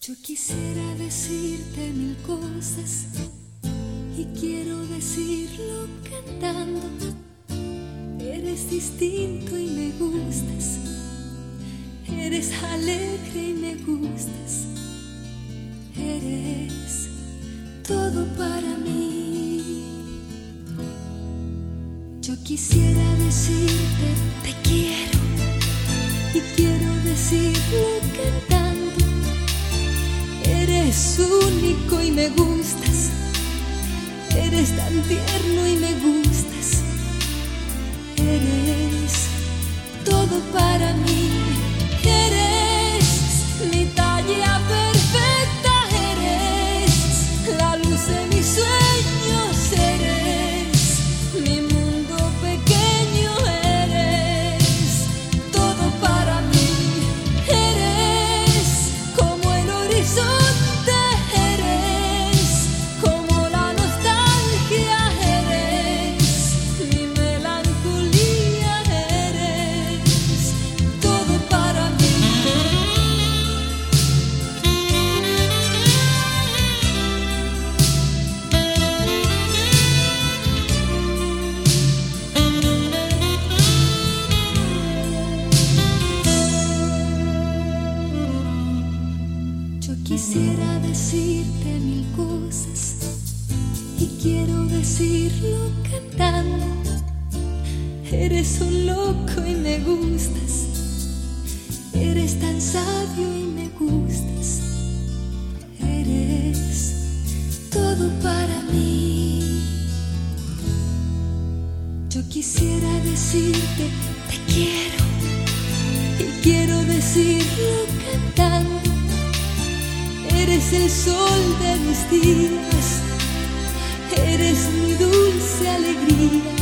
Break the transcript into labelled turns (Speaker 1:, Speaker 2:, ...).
Speaker 1: Yo quisiera decirte mil cosas y quiero decirlo cantando. Eres distinto y me gustas, eres alegre y me gustas, eres todo para mí. Yo quisiera decirte te quiero y quiero decirlo cantando. Eres único y me gustas, eres tan tierno y me gustas, eres todo para mí, eres mi talla perfecta, eres la luz de mis sueños, eres mi mundo pequeño, eres todo para mí, eres como el horizonte. Quisiera decirte mil cosas y quiero decirlo cantando. Eres un loco y me gustas, eres tan sabio y me gustas, eres todo para mí. Yo quisiera decirte te quiero y quiero decirlo cantando. Eres el sol de mis días, eres mi dulce alegría.